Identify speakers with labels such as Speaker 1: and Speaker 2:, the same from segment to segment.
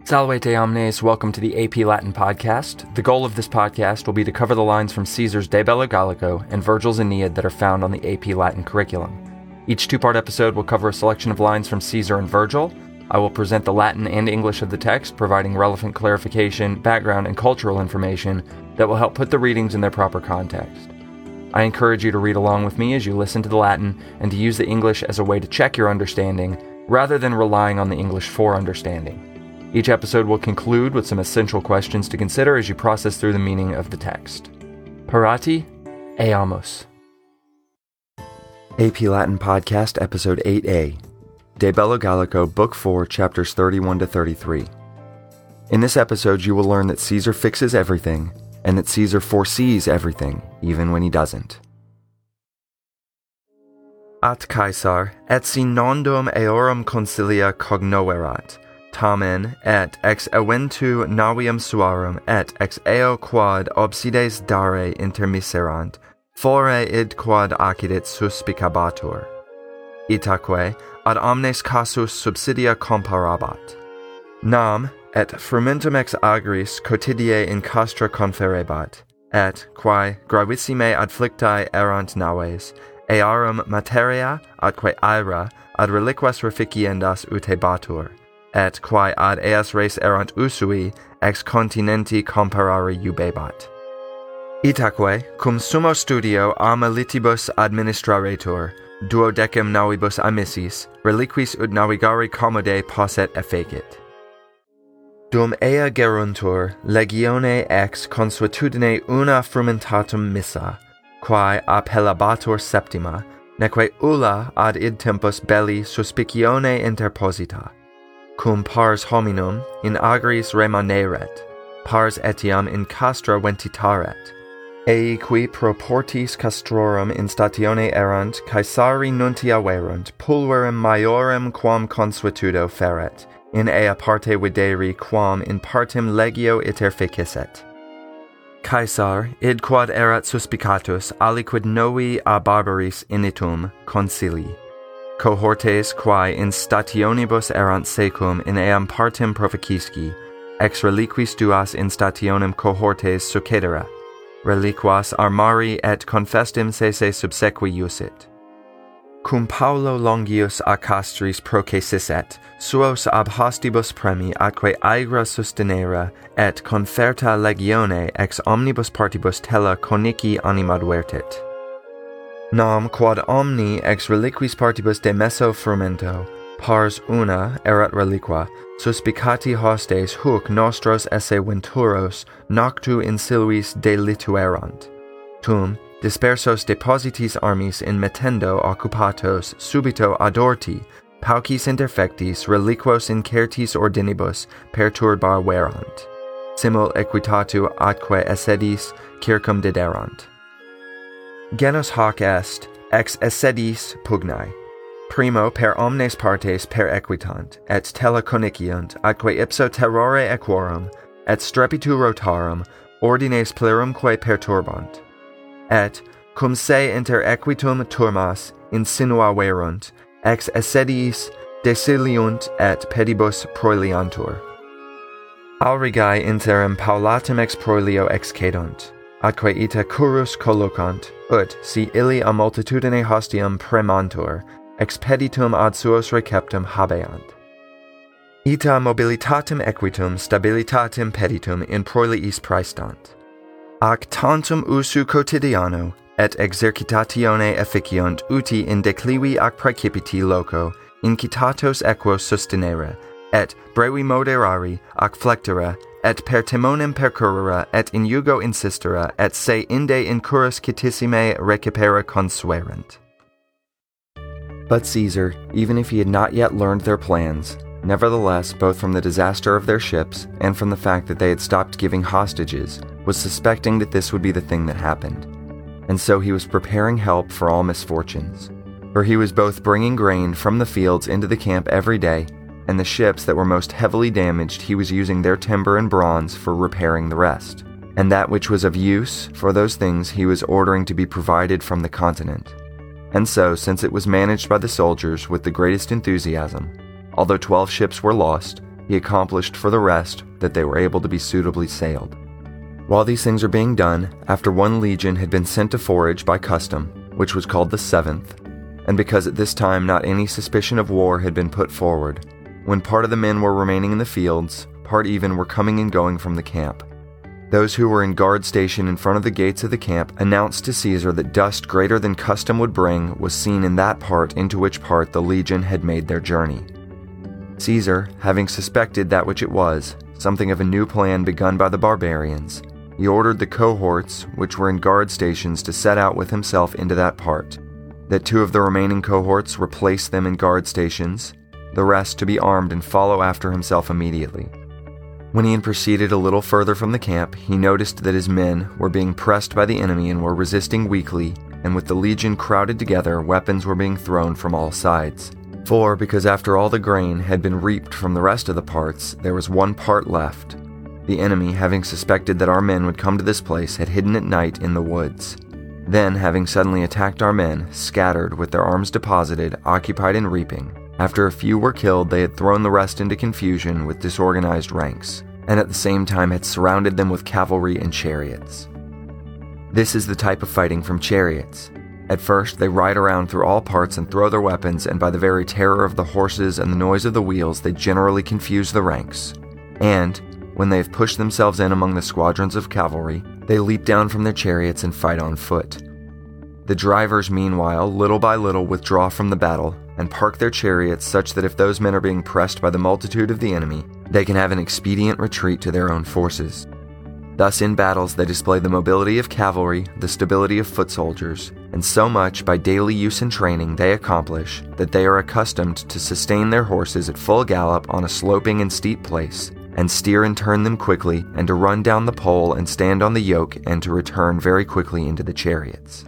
Speaker 1: Salvete omnes, welcome to the AP Latin podcast. The goal of this podcast will be to cover the lines from Caesar's De Bello Gallico and Virgil's Aeneid that are found on the AP Latin curriculum. Each two-part episode will cover a selection of lines from Caesar and Virgil. I will present the Latin and English of the text, providing relevant clarification, background, and cultural information that will help put the readings in their proper context. I encourage you to read along with me as you listen to the Latin and to use the English as a way to check your understanding, rather than relying on the English for understanding. Each episode will conclude with some essential questions to consider as you process through the meaning of the text. Parati, eamus. AP Latin Podcast, Episode 8a, De Bello Gallico, Book 4, Chapters 31 to 33. In this episode, you will learn that Caesar fixes everything, and that Caesar foresees everything, even when he doesn't. At Caesar, et si nondum eorum consilia cognoverat, tamen et ex eventu navium suarum et ex eo quad obsides dare intermiserant, fore id quad accidit suspicabatur. Itaque ad omnes casus subsidia comparabat. Nam et frumentum ex agris quotidie in castra conferebat, et, quae gravissime adflictae erant naves, earum materia atque aera ad reliquas reficiendas utebatur, et quae ad eas res erant usui ex continenti comparare iubebat. Itaque, cum summo studio amelitibus administraretur, duodecim navibus amissis, reliquis ut navigari commode posset effecit. Dum ea geruntur, legione ex consuetudine una frumentatum missa, quae appellabatur septima, neque ulla ad id tempus belli suspicione interposita. Cum pars hominum in agris remaneret, pars etiam in castra ventitaret. Eiqui proportis castrorum in statione erant, Caesari nuntia verunt, pulverem maiorem quam consuetudo feret, in ea parte videri quam in partem legio iter fecisset. Caesar, id quad erat suspicatus, aliquid novi a barbaris initum concili. Cohortes quae in stationibus erant secum in eam partem proficisci, ex reliquis duas in stationem cohortes succedera, reliquas armari et confestim sese subsequi iusit. Cum Paulo Longius a castris procesisset, suos ab hostibus premi atque aegra sustinera, et conferta legione ex omnibus partibus tela conici animad vertit. Nam quad omni ex reliquis partibus de meso frumento, pars una erat reliqua, suspicati hostes huc nostros esse venturos noctu in silvis delituerant. Tum, dispersos depositis armis in mettendo occupatos subito adorti, paucis interfectis reliquos incertis ordinibus perturbar verant. Simul equitatu atque essedis circum diderant. Genus hoc est, ex essedis pugnae. Primo per omnes partes per equitant, et tela coniciunt, atque ipso terrore equorum, et strepitu rotarum, ordines plerumque perturbant. Et, cum se inter equitum turmas insinua verunt, ex essedis desiliunt et pedibus proeliantur. Aurigae interim paulatum ex proelio excedunt, atque ita curus collocant, ut, si illi a multitudine hostium premantur, expeditum ad suos receptum habeant. Ita mobilitatem equitum stabilitatem peditum in proeliis praestant. Ac tantum usu quotidiano, et exercitatione efficiunt uti in declivi ac praecipiti loco, incitatos equos sustinere, et brevi moderari ac flectere, et per timonem percurrere, et in jugo insistere, et se inde incursus citissime recipere consuerent. But Caesar, even if he had not yet learned their plans, nevertheless, both from the disaster of their ships and from the fact that they had stopped giving hostages, was suspecting that this would be the thing that happened. And so he was preparing help for all misfortunes. For he was both bringing grain from the fields into the camp every day, and the ships that were most heavily damaged he was using their timber and bronze for repairing the rest. And that which was of use, for those things he was ordering to be provided from the continent. And so, since it was managed by the soldiers with the greatest enthusiasm, although 12 ships were lost, he accomplished for the rest that they were able to be suitably sailed. While these things are being done, after one legion had been sent to forage by custom, which was called the 7th, and because at this time not any suspicion of war had been put forward, when part of the men were remaining in the fields, part even were coming and going from the camp. Those who were in guard station in front of the gates of the camp announced to Caesar that dust greater than custom would bring was seen in that part into which part the legion had made their journey. Caesar, having suspected that which it was, something of a new plan begun by the barbarians, he ordered the cohorts, which were in guard stations, to set out with himself into that part, that 2 of the remaining cohorts replace them in guard stations, the rest to be armed and follow after himself immediately. When he had proceeded a little further from the camp, he noticed that his men were being pressed by the enemy and were resisting weakly, and with the legion crowded together, weapons were being thrown from all sides. For, because after all the grain had been reaped from the rest of the parts, there was one part left. The enemy, having suspected that our men would come to this place, had hidden at night in the woods. Then, having suddenly attacked our men, scattered, with their arms deposited, occupied in reaping. After a few were killed, they had thrown the rest into confusion with disorganized ranks, and at the same time had surrounded them with cavalry and chariots. This is the type of fighting from chariots. At first, they ride around through all parts and throw their weapons, and by the very terror of the horses and the noise of the wheels, they generally confuse the ranks. And, when they have pushed themselves in among the squadrons of cavalry, they leap down from their chariots and fight on foot. The drivers, meanwhile, little by little withdraw from the battle, and park their chariots such that if those men are being pressed by the multitude of the enemy, they can have an expedient retreat to their own forces. Thus in battles they display the mobility of cavalry, the stability of foot soldiers, and so much by daily use and training they accomplish that they are accustomed to sustain their horses at full gallop on a sloping and steep place, and steer and turn them quickly, and to run down the pole and stand on the yoke, and to return very quickly into the chariots.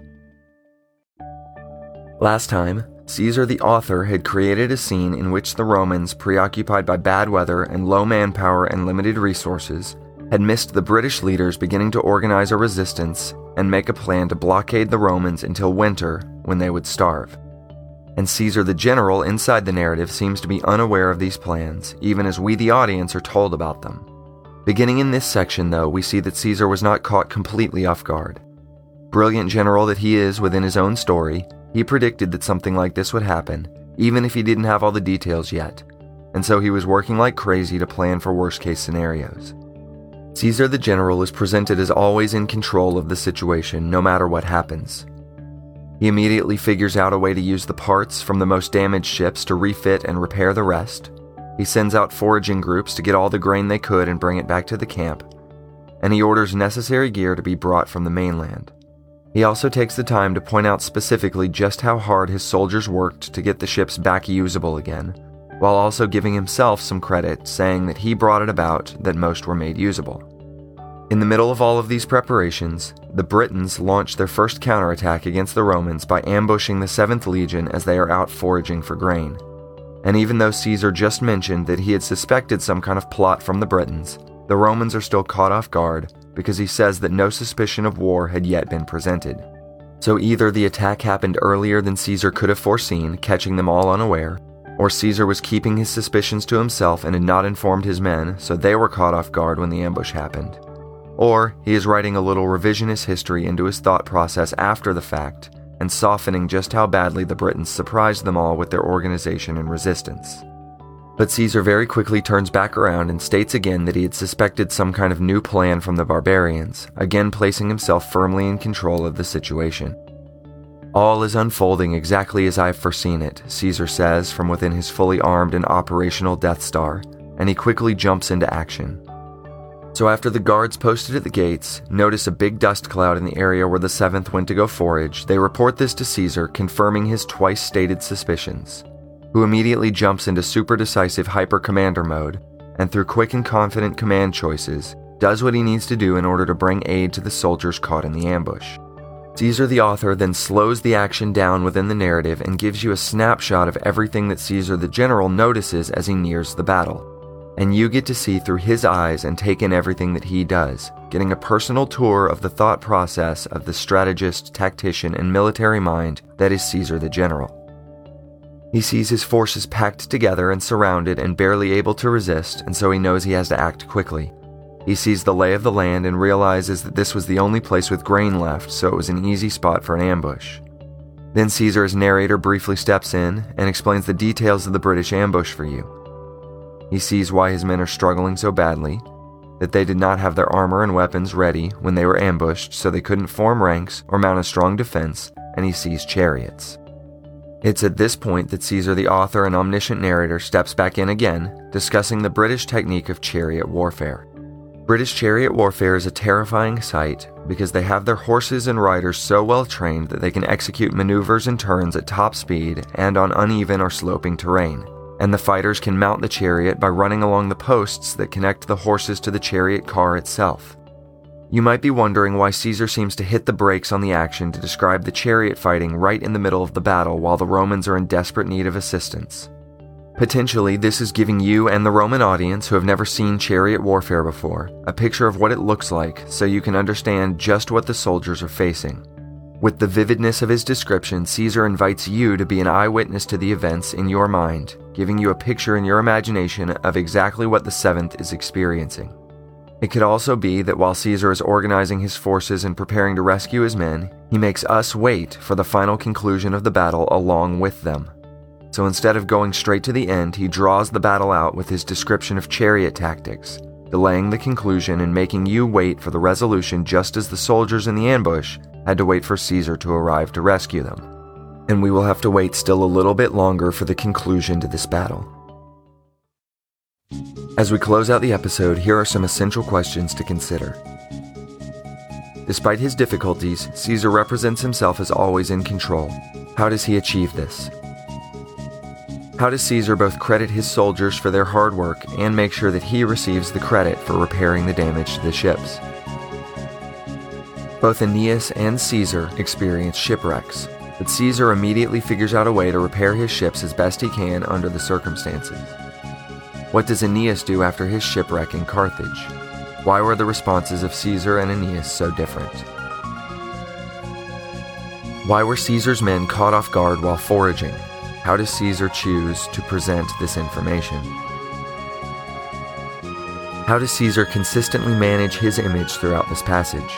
Speaker 1: Last time, Caesar the author had created a scene in which the Romans, preoccupied by bad weather and low manpower and limited resources, had missed the British leaders beginning to organize a resistance and make a plan to blockade the Romans until winter, when they would starve. And Caesar the general inside the narrative seems to be unaware of these plans, even as we the audience are told about them. Beginning in this section, though, we see that Caesar was not caught completely off guard. Brilliant general that he is within his own story, he predicted that something like this would happen, even if he didn't have all the details yet, and so he was working like crazy to plan for worst-case scenarios. Caesar the general is presented as always in control of the situation, no matter what happens. He immediately figures out a way to use the parts from the most damaged ships to refit and repair the rest. He sends out foraging groups to get all the grain they could and bring it back to the camp, and he orders necessary gear to be brought from the mainland. He also takes the time to point out specifically just how hard his soldiers worked to get the ships back usable again, while also giving himself some credit, saying that he brought it about that most were made usable. In the middle of all of these preparations, the Britons launch their first counterattack against the Romans by ambushing the 7th Legion as they are out foraging for grain. And even though Caesar just mentioned that he had suspected some kind of plot from the Britons, the Romans are still caught off guard because he says that no suspicion of war had yet been presented. So either the attack happened earlier than Caesar could have foreseen, catching them all unaware, or Caesar was keeping his suspicions to himself and had not informed his men, so they were caught off guard when the ambush happened. Or he is writing a little revisionist history into his thought process after the fact, and softening just how badly the Britons surprised them all with their organization and resistance. But Caesar very quickly turns back around and states again that he had suspected some kind of new plan from the barbarians, again placing himself firmly in control of the situation. All is unfolding exactly as I've foreseen it, Caesar says from within his fully armed and operational Death Star, and he quickly jumps into action. So after the guards posted at the gates notice a big dust cloud in the area where the 7th went to go forage, they report this to Caesar, confirming his twice-stated suspicions, who immediately jumps into super decisive hyper-commander mode, and through quick and confident command choices, does what he needs to do in order to bring aid to the soldiers caught in the ambush. Caesar the author then slows the action down within the narrative and gives you a snapshot of everything that Caesar the general notices as he nears the battle. And you get to see through his eyes and take in everything that he does, getting a personal tour of the thought process of the strategist, tactician, and military mind that is Caesar the general. He sees his forces packed together and surrounded and barely able to resist, and so he knows he has to act quickly. He sees the lay of the land and realizes that this was the only place with grain left, so it was an easy spot for an ambush. Then Caesar, as narrator, briefly steps in and explains the details of the British ambush for you. He sees why his men are struggling so badly, that they did not have their armor and weapons ready when they were ambushed, so they couldn't form ranks or mount a strong defense, and he sees chariots. It's at this point that Caesar, the author and omniscient narrator, steps back in again, discussing the British technique of chariot warfare. British chariot warfare is a terrifying sight because they have their horses and riders so well trained that they can execute maneuvers and turns at top speed and on uneven or sloping terrain, and the fighters can mount the chariot by running along the posts that connect the horses to the chariot car itself. You might be wondering why Caesar seems to hit the brakes on the action to describe the chariot fighting right in the middle of the battle while the Romans are in desperate need of assistance. Potentially, this is giving you and the Roman audience who have never seen chariot warfare before a picture of what it looks like so you can understand just what the soldiers are facing. With the vividness of his description, Caesar invites you to be an eyewitness to the events in your mind, giving you a picture in your imagination of exactly what the 7th is experiencing. It could also be that while Caesar is organizing his forces and preparing to rescue his men, he makes us wait for the final conclusion of the battle along with them. So instead of going straight to the end, he draws the battle out with his description of chariot tactics, delaying the conclusion and making you wait for the resolution just as the soldiers in the ambush had to wait for Caesar to arrive to rescue them. And we will have to wait still a little bit longer for the conclusion to this battle. As we close out the episode, here are some essential questions to consider. Despite his difficulties, Caesar represents himself as always in control. How does he achieve this? How does Caesar both credit his soldiers for their hard work and make sure that he receives the credit for repairing the damage to the ships? Both Aeneas and Caesar experience shipwrecks, but Caesar immediately figures out a way to repair his ships as best he can under the circumstances. What does Aeneas do after his shipwreck in Carthage? Why were the responses of Caesar and Aeneas so different? Why were Caesar's men caught off guard while foraging? How does Caesar choose to present this information? How does Caesar consistently manage his image throughout this passage?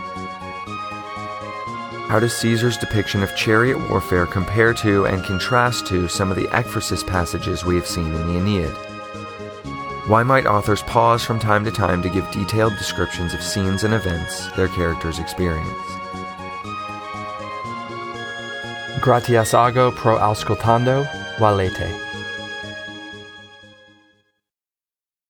Speaker 1: How does Caesar's depiction of chariot warfare compare to and contrast to some of the ekphrasis passages we have seen in the Aeneid? Why might authors pause from time to time to give detailed descriptions of scenes and events their characters experience? Gratias ago pro auscultando, valete.